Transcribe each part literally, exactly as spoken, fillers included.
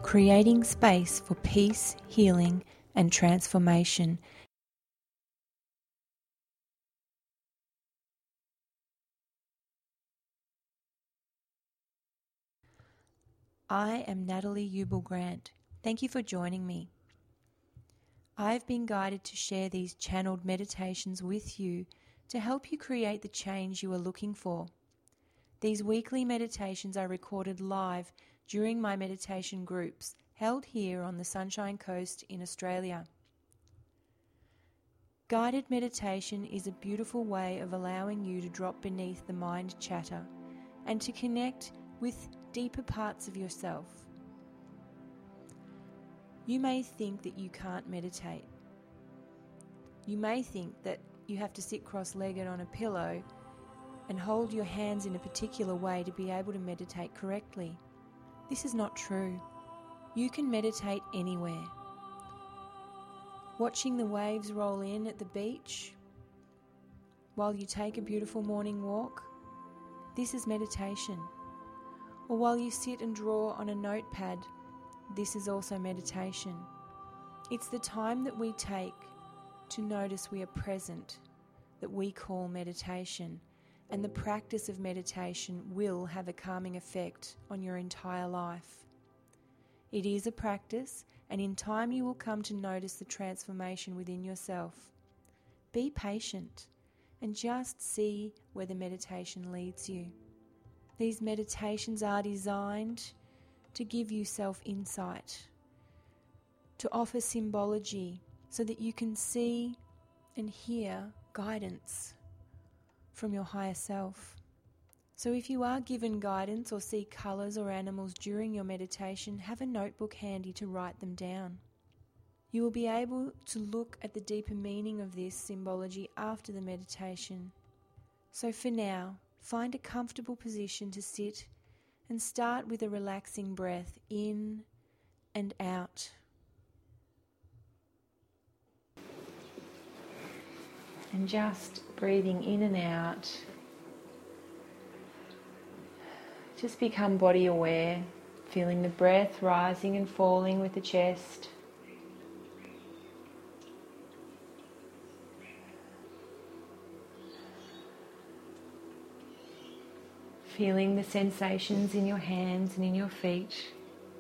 creating space for peace, healing, and transformation. I am Natalie Ubel-Grant. Thank you for joining me. I have been guided to share these channeled meditations with you to help you create the change you are looking for. These weekly meditations are recorded live during my meditation groups held here on the Sunshine Coast in Australia. Guided meditation is a beautiful way of allowing you to drop beneath the mind chatter and to connect with deeper parts of yourself. You may think that you can't meditate. You may think that you have to sit cross-legged on a pillow and hold your hands in a particular way to be able to meditate correctly. This is not true. You can meditate anywhere. Watching the waves roll in at the beach while you take a beautiful morning walk, this is meditation. Or while you sit and draw on a notepad, this is also meditation. It's the time that we take to notice we are present that we call meditation. And the practice of meditation will have a calming effect on your entire life. It is a practice, and in time you will come to notice the transformation within yourself. Be patient and just see where the meditation leads you. These meditations are designed to give you self-insight, to offer symbology so that you can see and hear guidance from your higher self. So if you are given guidance or see colours or animals during your meditation, have a notebook handy to write them down. You will be able to look at the deeper meaning of this symbology after the meditation. So for now, find a comfortable position to sit and start with a relaxing breath in and out. And just breathing in and out. Just become body aware, feeling the breath rising and falling with the chest. Feeling the sensations in your hands and in your feet.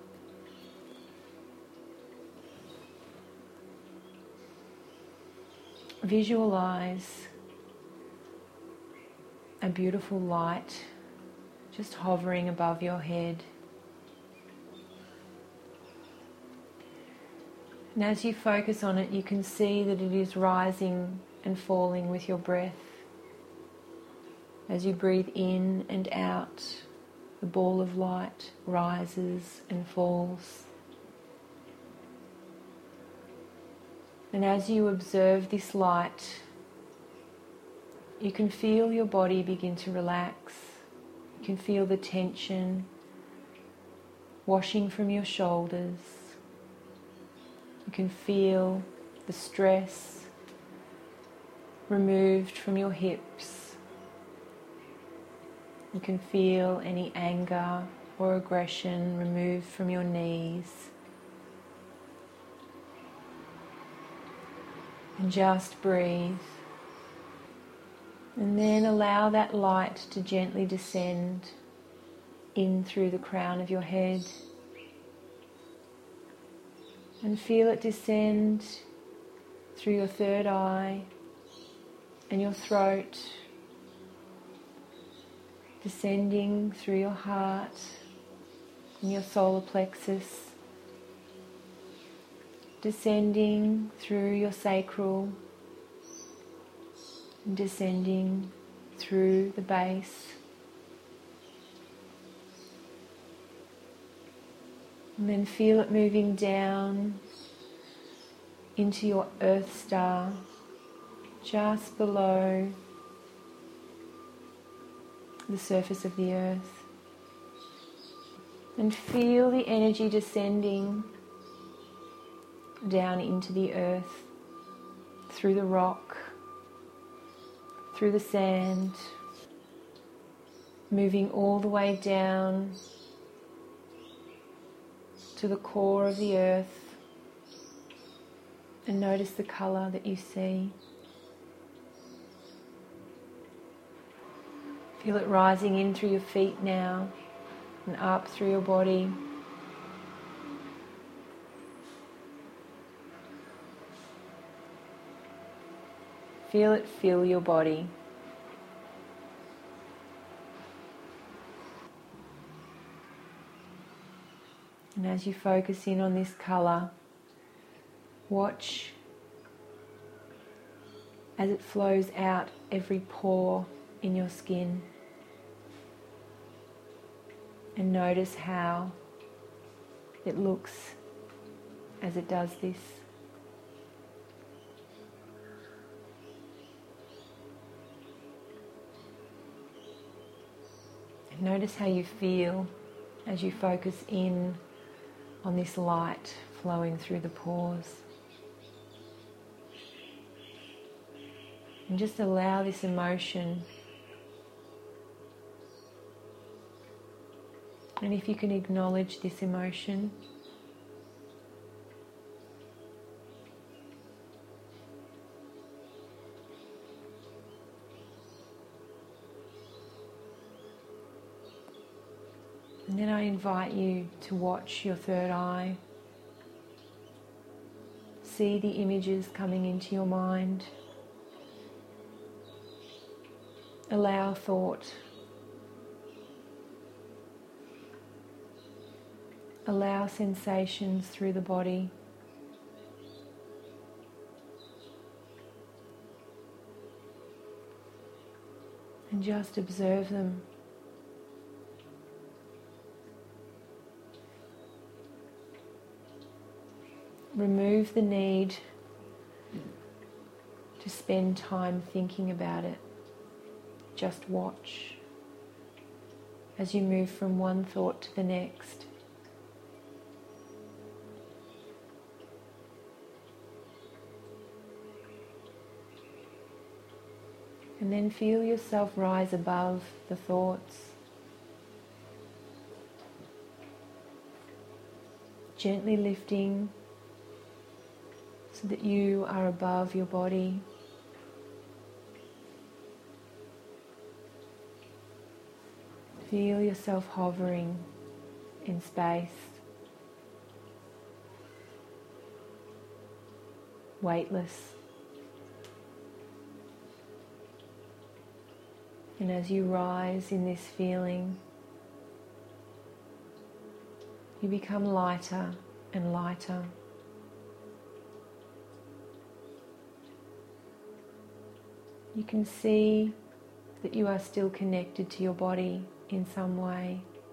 Visualize a beautiful light just hovering above your head. And as you focus on it, you can see that it is rising and falling with your breath. As you breathe in and out, the ball of light rises and falls. And as you observe this light, you can feel your body begin to relax. You can feel the tension washing from your shoulders. You can feel the stress removed from your hips. You can feel any anger or aggression removed from your knees. And just breathe. And then allow that light to gently descend in through the crown of your head. And feel it descend through your third eye and your throat, descending through your heart and your solar plexus, descending through your sacral, and descending through the base. And then feel it moving down into your earth star, just below the surface of the earth. And feel the energy descending down into the earth, through the rock, through the sand, moving all the way down to the core of the earth and notice the colour that you see. Feel it rising in through your feet now and up through your body. Feel it fill your body. And as you focus in on this colour, watch as it flows out every pore in your skin. And notice how it looks as it does this. And notice how you feel as you focus in on this light flowing through the pores. And just allow this emotion. And if you can acknowledge this emotion, and then I invite you to watch your third eye. See the images coming into your mind. Allow thought. Allow sensations through the body. And just observe them. Remove the need to spend time thinking about it. Just watch as you move from one thought to the next. And then feel yourself rise above the thoughts. Gently lifting so that you are above your body. Feel yourself hovering in space, weightless. And as you rise in this feeling, you become lighter and lighter. You can see that you are still connected to your body in some way.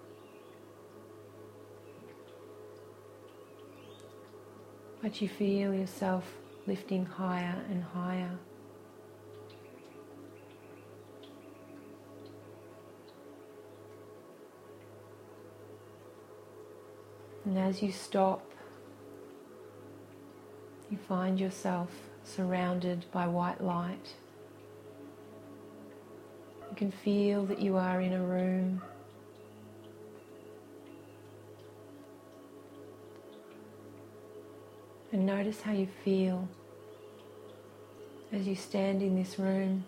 But you feel yourself lifting higher and higher. And as you stop, you find yourself surrounded by white light. You can feel that you are in a room. And notice how you feel as you stand in this room,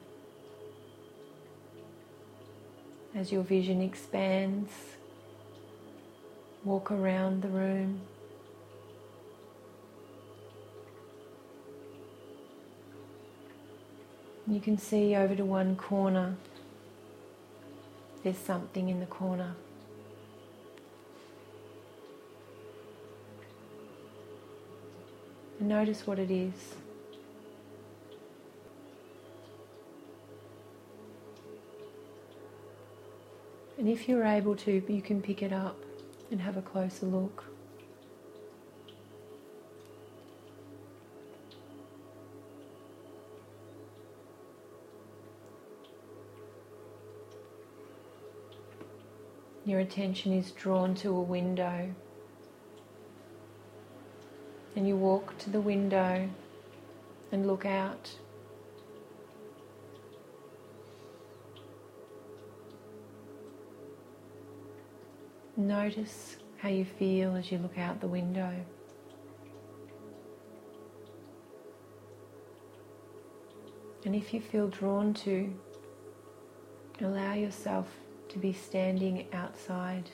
as your vision expands. Walk around the room. You can see over to one corner. There's something in the corner. And notice what it is. And if you're able to, you can pick it up and have a closer look. Your attention is drawn to a window, and you walk to the window and look out. Notice how you feel as you look out the window. And if you feel drawn to, allow yourself to be standing outside.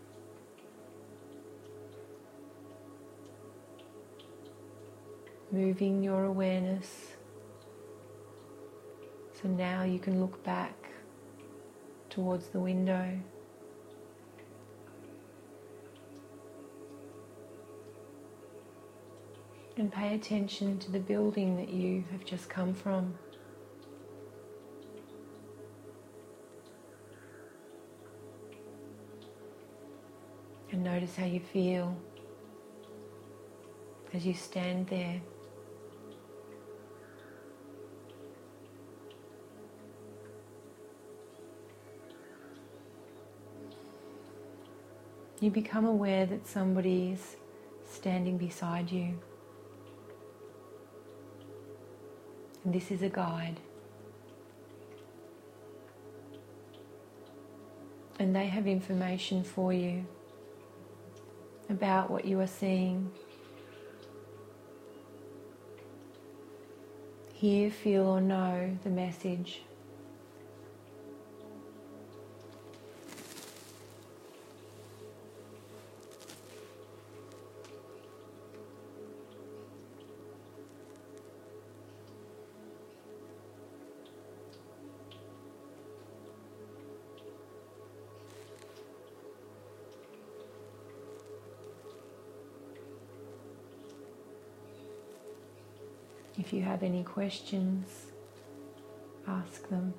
Moving your awareness. So now you can look back towards the window. And pay attention to the building that you have just come from. And notice how you feel as you stand there. You become aware that somebody is standing beside you. And this is a guide. And they have information for you about what you are seeing. Hear, feel or know the message. If you have any questions, ask them.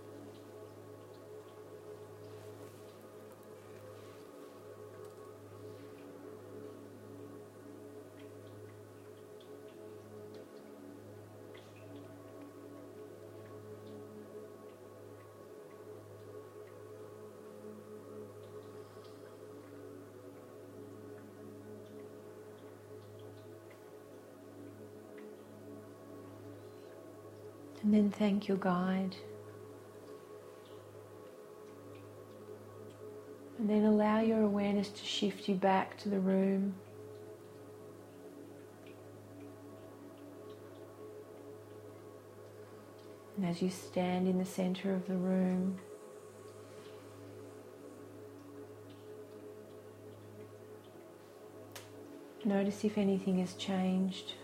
And then thank your guide. And then allow your awareness to shift you back to the room. And as you stand in the center of the room, notice if anything has changed.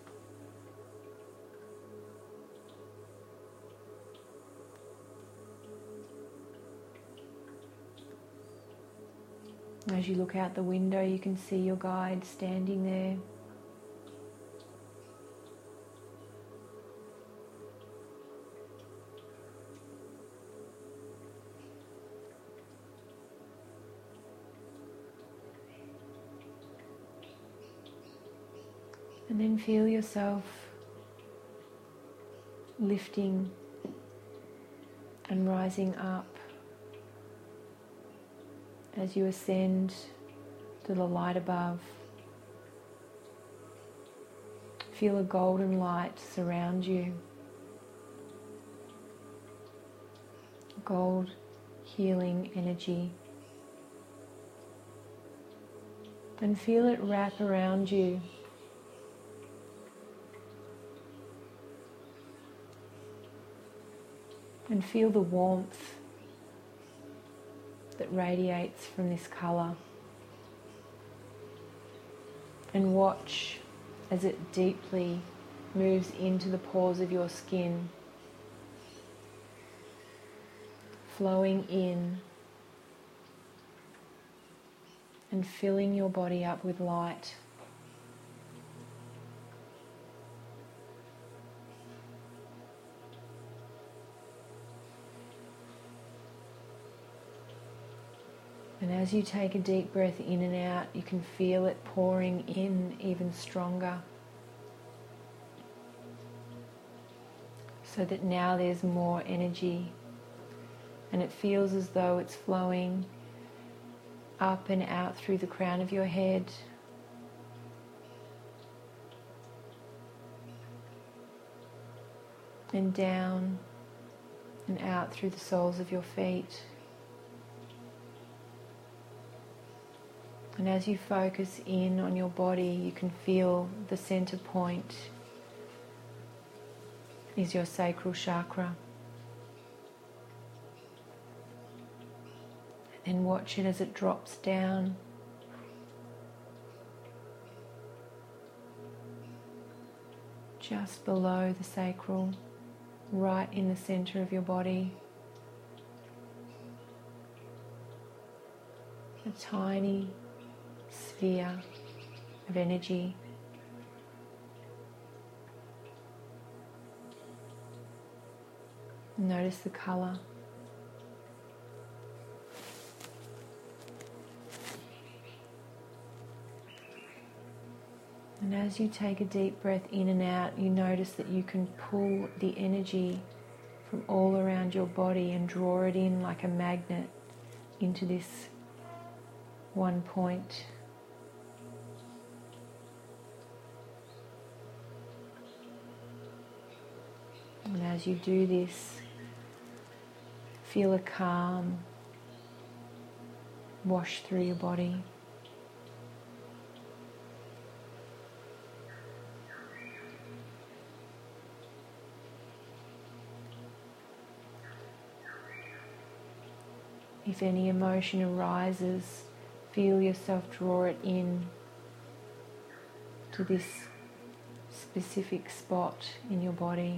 As you look out the window, you can see your guide standing there. And then feel yourself lifting and rising up as you ascend to the light above. Feel a golden light surround you. Gold healing energy. And feel it wrap around you. And feel the warmth that radiates from this colour. And watch as it deeply moves into the pores of your skin, flowing in and filling your body up with light. And as you take a deep breath in and out, you can feel it pouring in even stronger. So that now there's more energy. And it feels as though it's flowing up and out through the crown of your head. And down and out through the soles of your feet. And as you focus in on your body, you can feel the center point is your sacral chakra. And watch it as it drops down. Just below the sacral, right in the center of your body. A tiny sphere of energy. Notice the color. And as you take a deep breath in and out, you notice that you can pull the energy from all around your body and draw it in like a magnet into this one point. And as you do this, feel a calm wash through your body. If any emotion arises, feel yourself draw it in to this specific spot in your body.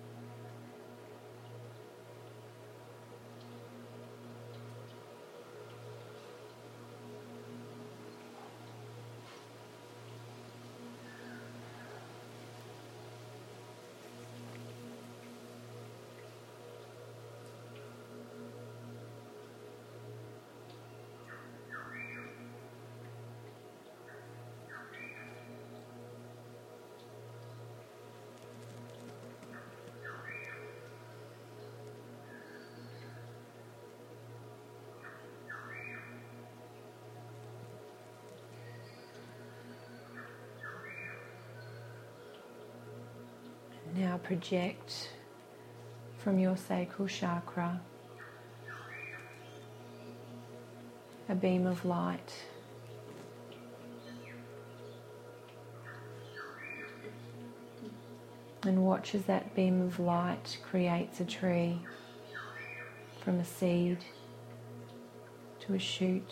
Now project from your sacral chakra a beam of light. And watch as that beam of light creates a tree from a seed to a shoot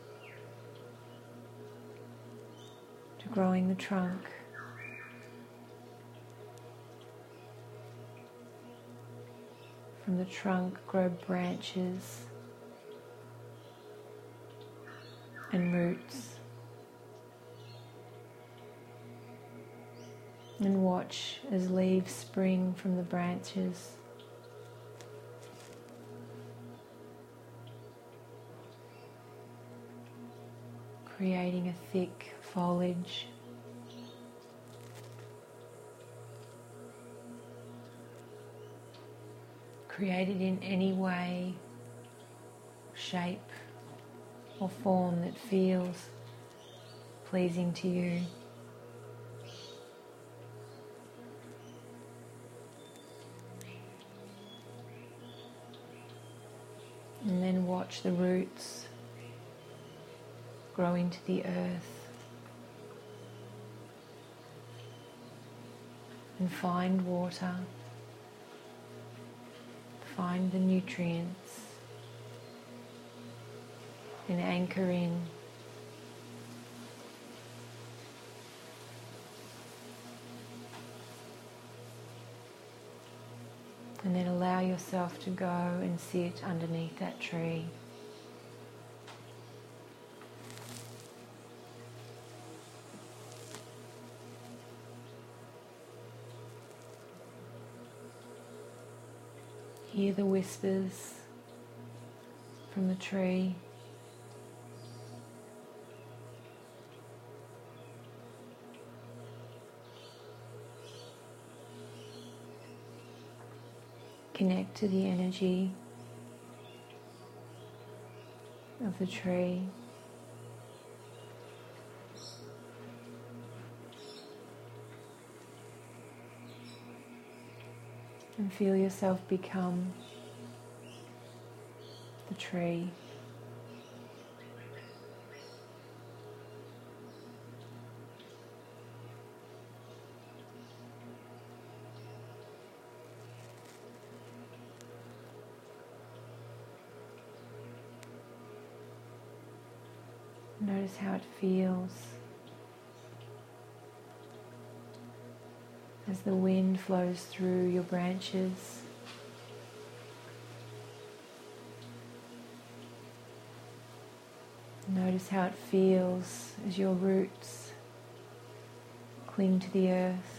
to growing the trunk. From the trunk grow branches and roots. And watch as leaves spring from the branches. Creating a thick foliage. Created in any way, shape or form that feels pleasing to you. And then watch the roots grow into the earth and find water. Find the nutrients and anchor in. And then allow yourself to go and sit underneath that tree. Hear the whispers from the tree. Connect to the energy of the tree. And feel yourself become the tree. Notice how it feels as the wind flows through your branches. Notice how it feels as your roots cling to the earth.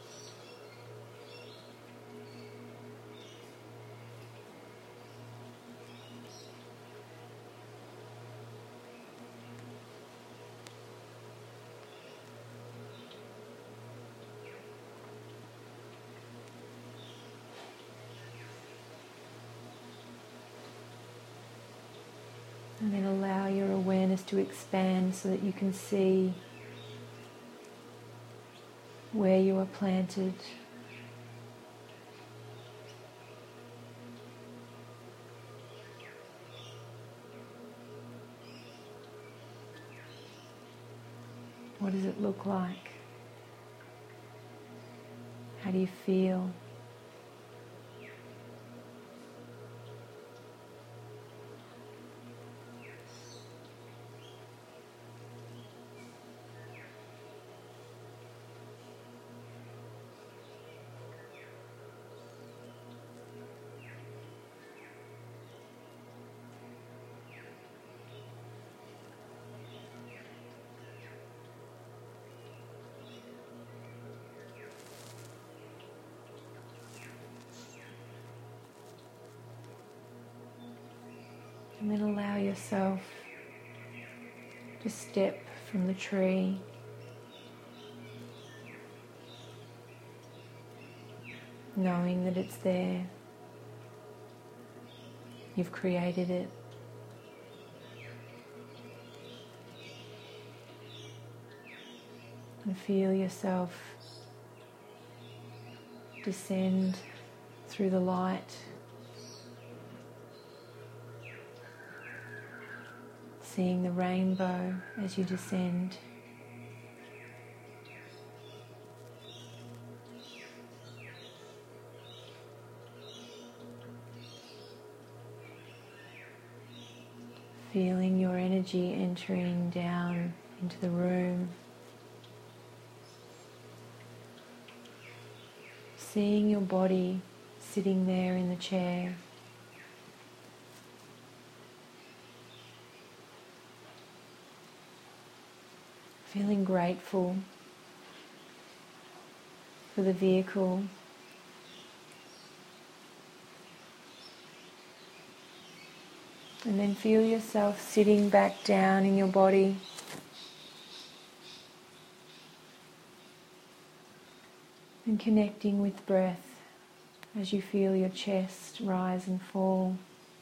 And then allow your awareness to expand so that you can see where you are planted. What does it look like? How do you feel? And then allow yourself to step from the tree, knowing that it's there. You've created it. And feel yourself descend through the light, seeing the rainbow as you descend. Feeling your energy entering down into the room. Seeing your body sitting there in the chair. Feeling grateful for the vehicle. And then feel yourself sitting back down in your body. And connecting with breath as you feel your chest rise and fall.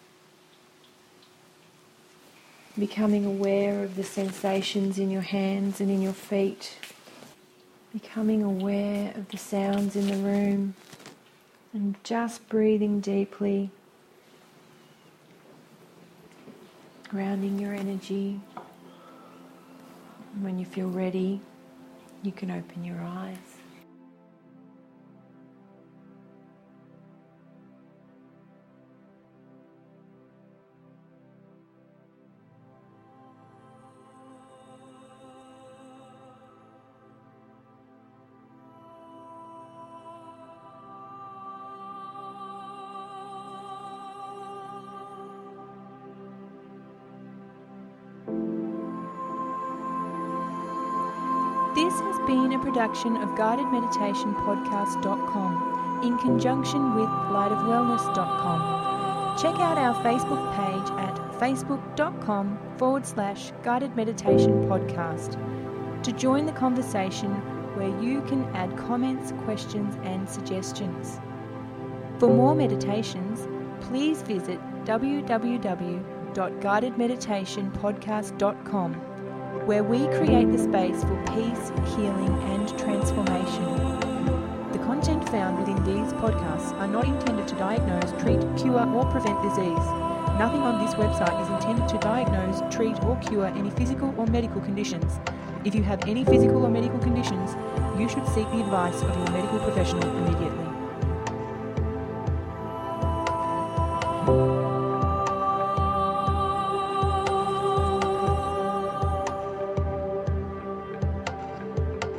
Becoming aware of the sensations in your hands and in your feet. Becoming aware of the sounds in the room. And just breathing deeply. Grounding your energy. And when you feel ready, you can open your eyes. This has been a production of guided meditation podcast dot com in conjunction with light of wellness dot com. Check out our Facebook page at facebook.com forward slash guided meditation podcast to join the conversation where you can add comments, questions and suggestions. For more meditations, please visit w w w dot guided meditation podcast dot com, where we create the space for peace, healing and transformation. The content found within these podcasts are not intended to diagnose, treat, cure or prevent disease. Nothing on this website is intended to diagnose, treat or cure any physical or medical conditions. If you have any physical or medical conditions, you should seek the advice of your medical professional immediately.